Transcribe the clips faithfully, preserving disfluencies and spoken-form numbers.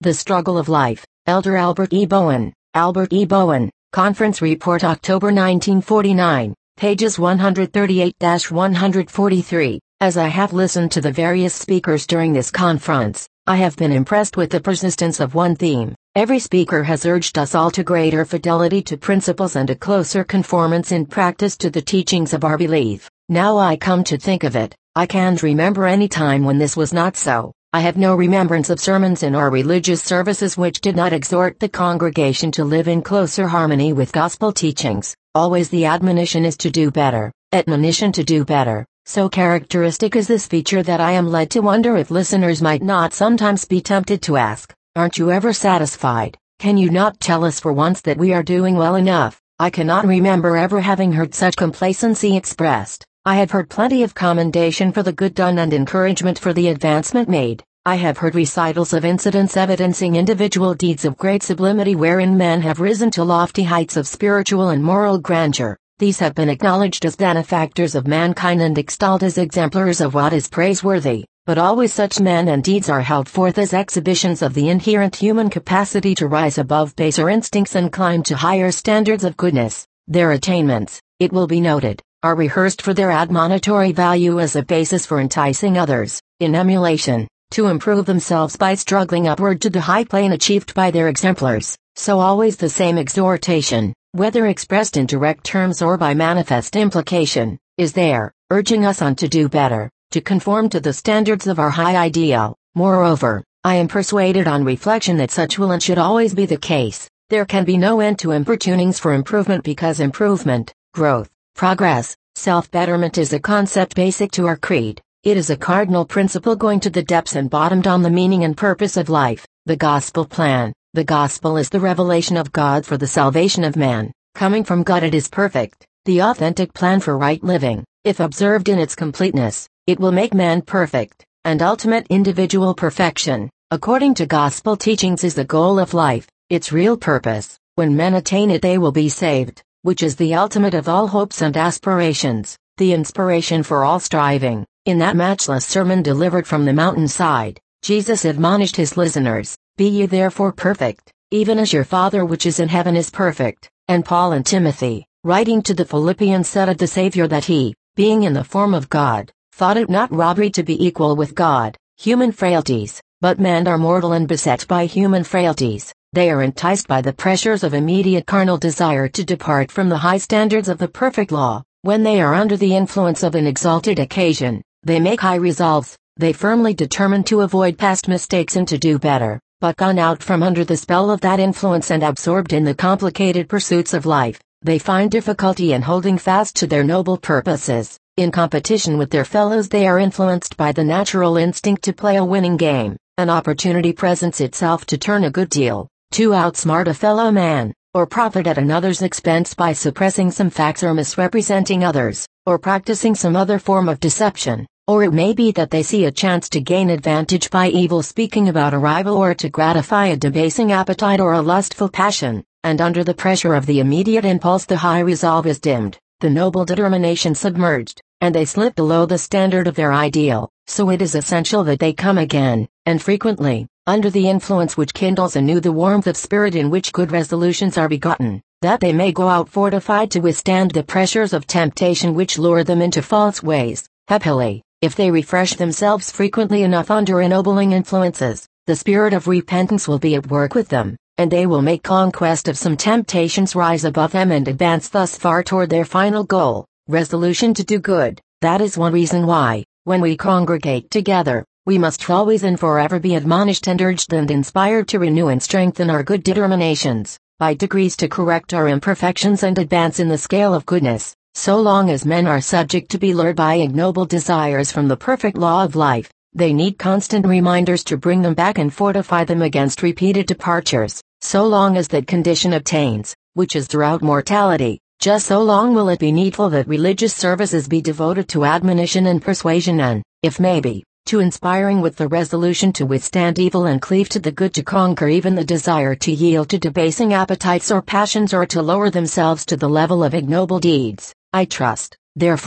The Struggle of Life, Elder Albert E. Bowen, Albert E. Bowen, Conference Report October nineteen forty-nine, pages one thirty-eight to one forty-three. As I have listened to the various speakers during this conference, I have been impressed with the persistence of one theme. Every speaker has urged us all to greater fidelity to principles and a closer conformance in practice to the teachings of our belief. Now I come to think of it, I can't remember any time when this was not so. I have no remembrance of sermons in our religious services which did not exhort the congregation to live in closer harmony with gospel teachings. Always the admonition is to do better, admonition to do better. So characteristic is this feature that I am led to wonder if listeners might not sometimes be tempted to ask, "Aren't you ever satisfied? Can you not tell us for once that we are doing well enough?" I cannot remember ever having heard such complacency expressed. I have heard plenty of commendation for the good done and encouragement for the advancement made. I have heard recitals of incidents evidencing individual deeds of great sublimity wherein men have risen to lofty heights of spiritual and moral grandeur. These have been acknowledged as benefactors of mankind and extolled as exemplars of what is praiseworthy, but always such men and deeds are held forth as exhibitions of the inherent human capacity to rise above baser instincts and climb to higher standards of goodness. Their attainments, it will be noted, are rehearsed for their admonitory value as a basis for enticing others, in emulation, to improve themselves by struggling upward to the high plane achieved by their exemplars. So always the same exhortation, whether expressed in direct terms or by manifest implication, is there, urging us on to do better, to conform to the standards of our high ideal. Moreover, I am persuaded on reflection that such will and should always be the case. There can be no end to importunings for improvement because improvement, growth, progress, self-betterment is a concept basic to our creed. It is a cardinal principle going to the depths and bottomed on the meaning and purpose of life, the gospel plan. The gospel is the revelation of God for the salvation of man. Coming from God it is perfect, the authentic plan for right living. If observed in its completeness, it will make man perfect, and ultimate individual perfection, according to gospel teachings, is the goal of life, its real purpose. When men attain it they will be saved, which is the ultimate of all hopes and aspirations, the inspiration for all striving. In that matchless sermon delivered from the mountainside, Jesus admonished his listeners, "Be ye therefore perfect, even as your Father which is in heaven is perfect." And Paul and Timothy, writing to the Philippians, said of the Savior that he, being in the form of God, thought it not robbery to be equal with God. Human frailties, but men are mortal and beset by human frailties. They are enticed by the pressures of immediate carnal desire to depart from the high standards of the perfect law. When they are under the influence of an exalted occasion, they make high resolves. They firmly determine to avoid past mistakes and to do better. But gone out from under the spell of that influence and absorbed in the complicated pursuits of life, they find difficulty in holding fast to their noble purposes. In competition with their fellows they are influenced by the natural instinct to play a winning game. An opportunity presents itself to turn a good deal, to outsmart a fellow man, or profit at another's expense by suppressing some facts or misrepresenting others, or practicing some other form of deception. Or it may be that they see a chance to gain advantage by evil speaking about a rival or to gratify a debasing appetite or a lustful passion, and under the pressure of the immediate impulse the high resolve is dimmed, the noble determination submerged, and they slip below the standard of their ideal. So it is essential that they come again, and frequently, under the influence which kindles anew the warmth of spirit in which good resolutions are begotten, that they may go out fortified to withstand the pressures of temptation which lure them into false ways. Happily, if they refresh themselves frequently enough under ennobling influences, the spirit of repentance will be at work with them, and they will make conquest of some temptations, rise above them, and advance thus far toward their final goal, resolution to do good. That is one reason why, when we congregate together, we must always and forever be admonished and urged and inspired to renew and strengthen our good determinations, by degrees to correct our imperfections and advance in the scale of goodness. So long as men are subject to be lured by ignoble desires from the perfect law of life, they need constant reminders to bring them back and fortify them against repeated departures. So long as that condition obtains, which is throughout mortality, just so long will it be needful that religious services be devoted to admonition and persuasion and, if may be, to inspiring with the resolution to withstand evil and cleave to the good, to conquer even the desire to yield to debasing appetites or passions or to lower themselves to the level of ignoble deeds. I trust, therefore,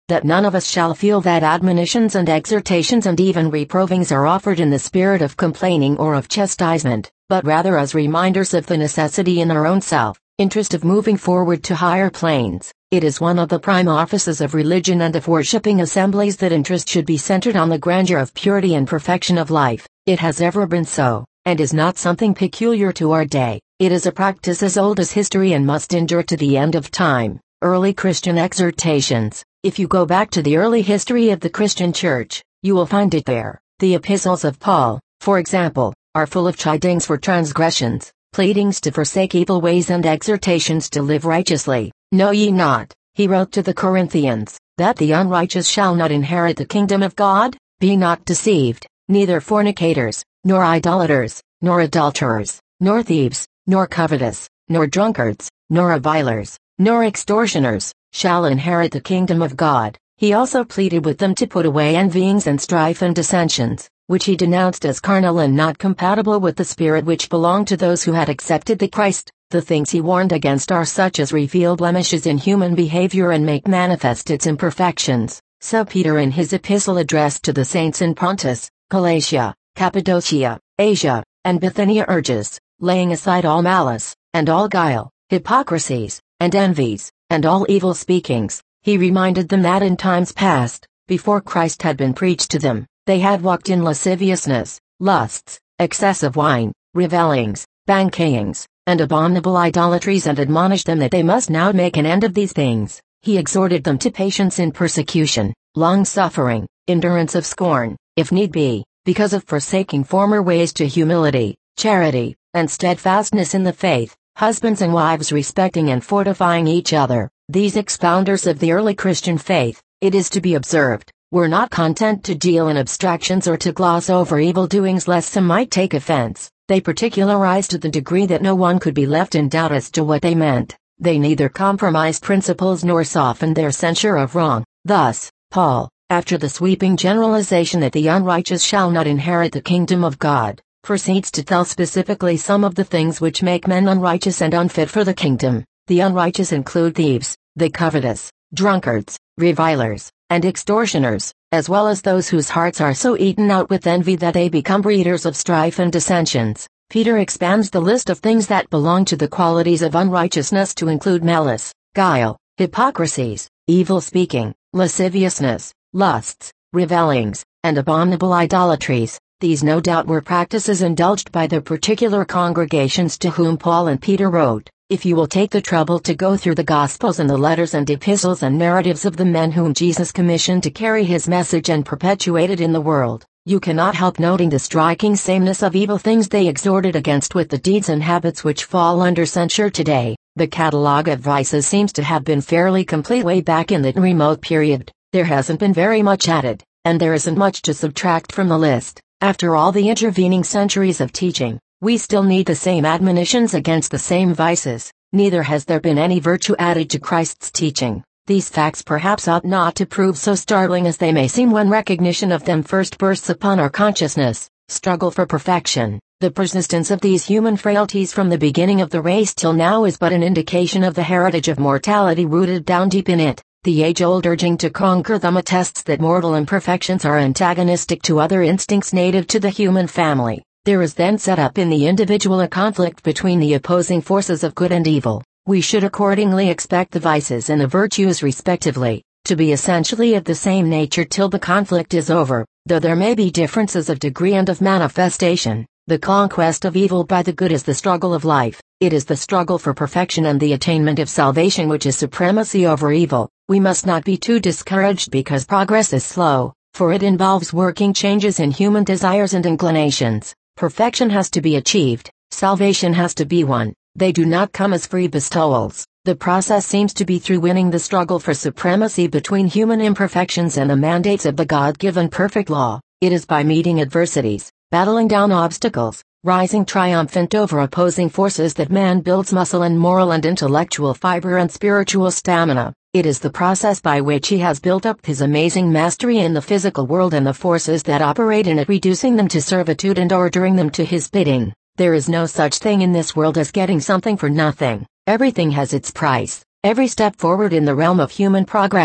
that none of us shall feel that admonitions and exhortations and even reprovings are offered in the spirit of complaining or of chastisement, but rather as reminders of the necessity in our own self-interest of moving forward to higher planes. It is one of the prime offices of religion and of worshipping assemblies that interest should be centered on the grandeur of purity and perfection of life. It has ever been so, and is not something peculiar to our day. It is a practice as old as history and must endure to the end of time. Early Christian exhortations. If you go back to the early history of the Christian Church, you will find it there. The epistles of Paul, for example, are full of chidings for transgressions, pleadings to forsake evil ways and exhortations to live righteously. Know ye not, he wrote to the Corinthians, that the unrighteous shall not inherit the kingdom of God? Be not deceived, neither fornicators, nor idolaters, nor adulterers, nor thieves, nor covetous, nor drunkards, nor revilers, nor extortioners, shall inherit the kingdom of God. He also pleaded with them to put away envyings and strife and dissensions, which he denounced as carnal and not compatible with the Spirit which belonged to those who had accepted the Christ. The things he warned against are such as reveal blemishes in human behavior and make manifest its imperfections. So Peter in his epistle addressed to the saints in Pontus, Galatia, Cappadocia, Asia, and Bithynia urges, laying aside all malice, and all guile, hypocrisies, and envies, and all evil speakings, he reminded them that in times past, before Christ had been preached to them, they had walked in lasciviousness, lusts, excess of wine, revellings, bankayings, and abominable idolatries, and admonished them that they must now make an end of these things. He exhorted them to patience in persecution, long-suffering, endurance of scorn, if need be, because of forsaking former ways, to humility, charity, and steadfastness in the faith, husbands and wives respecting and fortifying each other. These expounders of the early Christian faith, it is to be observed, were not content to deal in abstractions or to gloss over evil doings lest some might take offense. They particularized to the degree that no one could be left in doubt as to what they meant. They neither compromised principles nor softened their censure of wrong. Thus, Paul, after the sweeping generalization that the unrighteous shall not inherit the kingdom of God, proceeds to tell specifically some of the things which make men unrighteous and unfit for the kingdom. The unrighteous include thieves, the covetous, drunkards, revilers, and extortioners, as well as those whose hearts are so eaten out with envy that they become breeders of strife and dissensions. Peter expands the list of things that belong to the qualities of unrighteousness to include malice, guile, hypocrisies, evil speaking, lasciviousness, lusts, revellings, and abominable idolatries. These no doubt were practices indulged by the particular congregations to whom Paul and Peter wrote. If you will take the trouble to go through the Gospels and the letters and epistles and narratives of the men whom Jesus commissioned to carry his message and perpetuate it in the world, you cannot help noting the striking sameness of evil things they exhorted against with the deeds and habits which fall under censure today. The catalogue of vices seems to have been fairly complete way back in that remote period. There hasn't been very much added, and there isn't much to subtract from the list. After all the intervening centuries of teaching, we still need the same admonitions against the same vices. Neither has there been any virtue added to Christ's teaching. These facts perhaps ought not to prove so startling as they may seem when recognition of them first bursts upon our consciousness. Struggle for perfection. The persistence of these human frailties from the beginning of the race till now is but an indication of the heritage of mortality rooted down deep in it. The age-old urging to conquer them attests that mortal imperfections are antagonistic to other instincts native to the human family. There is then set up in the individual a conflict between the opposing forces of good and evil. We should accordingly expect the vices and the virtues respectively, to be essentially of the same nature till the conflict is over, though there may be differences of degree and of manifestation. The conquest of evil by the good is the struggle of life. It is the struggle for perfection and the attainment of salvation which is supremacy over evil. We must not be too discouraged because progress is slow, for it involves working changes in human desires and inclinations. Perfection has to be achieved, salvation has to be won. They do not come as free bestowals. The process seems to be through winning the struggle for supremacy between human imperfections and the mandates of the God-given perfect law. It is by meeting adversities, battling down obstacles, rising triumphant over opposing forces that man builds muscle and moral and intellectual fiber and spiritual stamina. It is the process by which he has built up his amazing mastery in the physical world and the forces that operate in it, reducing them to servitude and ordering them to his bidding. There is no such thing in this world as getting something for nothing. Everything has its price. Every step forward in the realm of human progress,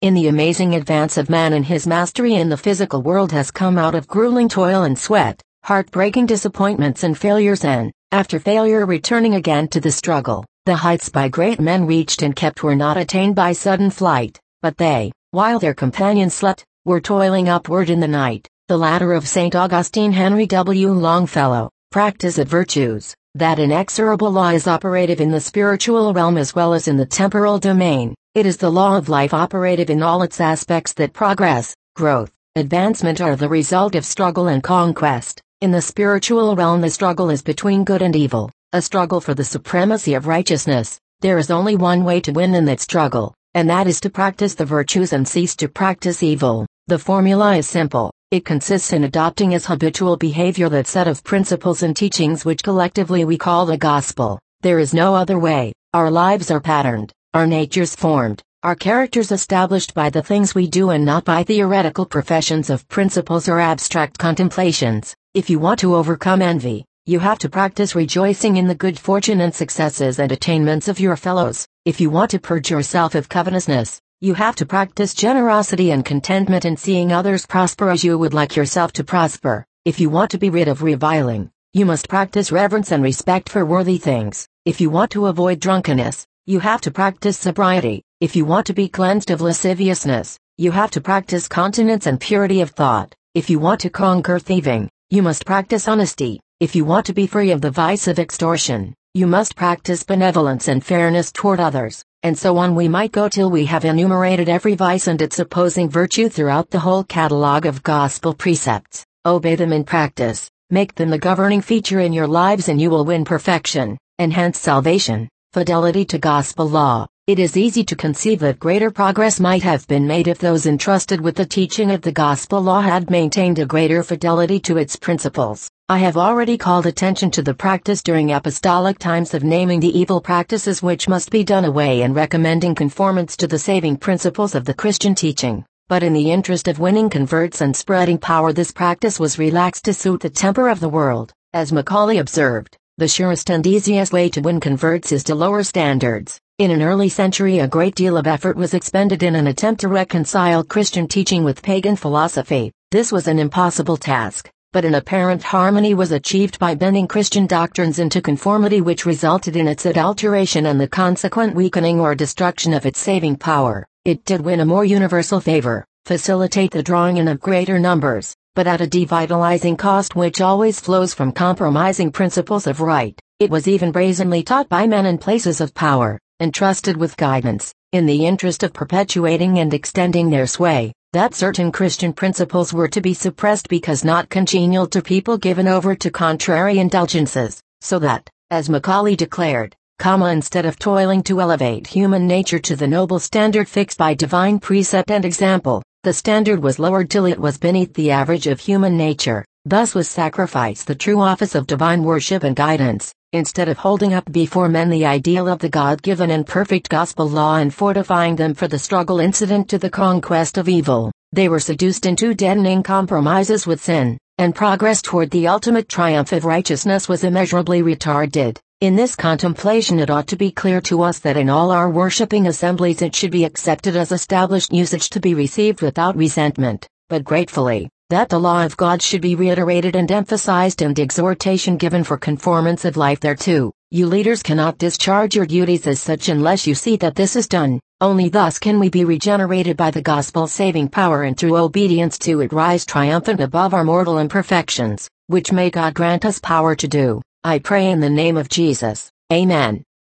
in the amazing advance of man and his mastery in the physical world has come out of grueling toil and sweat, heartbreaking disappointments and failures and, after failure returning again to the struggle. The heights by great men reached and kept were not attained by sudden flight, but they, while their companions slept, were toiling upward in the night. The ladder of Saint Augustine Henry W. Longfellow. Practice of virtues. That inexorable law is operative in the spiritual realm as well as in the temporal domain. It is the law of life operative in all its aspects that progress, growth, advancement are the result of struggle and conquest. In the spiritual realm the struggle is between good and evil, a struggle for the supremacy of righteousness. There is only one way to win in that struggle, and that is to practice the virtues and cease to practice evil. The formula is simple. It consists in adopting as habitual behavior that set of principles and teachings which collectively we call the gospel. There is no other way. Our lives are patterned, our natures formed, our characters established by the things we do and not by theoretical professions of principles or abstract contemplations. If you want to overcome envy, you have to practice rejoicing in the good fortune and successes and attainments of your fellows. If you want to purge yourself of covetousness, you have to practice generosity and contentment in seeing others prosper as you would like yourself to prosper. If you want to be rid of reviling, you must practice reverence and respect for worthy things. If you want to avoid drunkenness, you have to practice sobriety. If you want to be cleansed of lasciviousness, you have to practice continence and purity of thought. If you want to conquer thieving, you must practice honesty. If you want to be free of the vice of extortion, you must practice benevolence and fairness toward others, and so on we might go till we have enumerated every vice and its opposing virtue throughout the whole catalogue of gospel precepts. Obey them in practice, make them the governing feature in your lives and you will win perfection, and hence salvation. Fidelity to gospel law. It is easy to conceive that greater progress might have been made if those entrusted with the teaching of the gospel law had maintained a greater fidelity to its principles. I have already called attention to the practice during apostolic times of naming the evil practices which must be done away and recommending conformance to the saving principles of the Christian teaching. But in the interest of winning converts and spreading power this practice was relaxed to suit the temper of the world. As Macaulay observed, the surest and easiest way to win converts is to lower standards. In an early century a great deal of effort was expended in an attempt to reconcile Christian teaching with pagan philosophy. This was an impossible task, but an apparent harmony was achieved by bending Christian doctrines into conformity which resulted in its adulteration and the consequent weakening or destruction of its saving power. It did win a more universal favor, facilitate the drawing in of greater numbers, but at a devitalizing cost which always flows from compromising principles of right. It was even brazenly taught by men in places of power, entrusted with guidance, in the interest of perpetuating and extending their sway, that certain Christian principles were to be suppressed because not congenial to people given over to contrary indulgences, so that, as Macaulay declared, comma, instead of toiling to elevate human nature to the noble standard fixed by divine precept and example, the standard was lowered till it was beneath the average of human nature. Thus was sacrificed the true office of divine worship and guidance. Instead of holding up before men the ideal of the God-given and perfect gospel law and fortifying them for the struggle incident to the conquest of evil, they were seduced into deadening compromises with sin, and progress toward the ultimate triumph of righteousness was immeasurably retarded. In this contemplation it ought to be clear to us that in all our worshipping assemblies it should be accepted as established usage to be received without resentment, but gratefully, that the law of God should be reiterated and emphasized and exhortation given for conformance of life thereto. You leaders cannot discharge your duties as such unless you see that this is done. Only thus can we be regenerated by the gospel's saving power and through obedience to it rise triumphant above our mortal imperfections, which may God grant us power to do. I pray in the name of Jesus. Amen.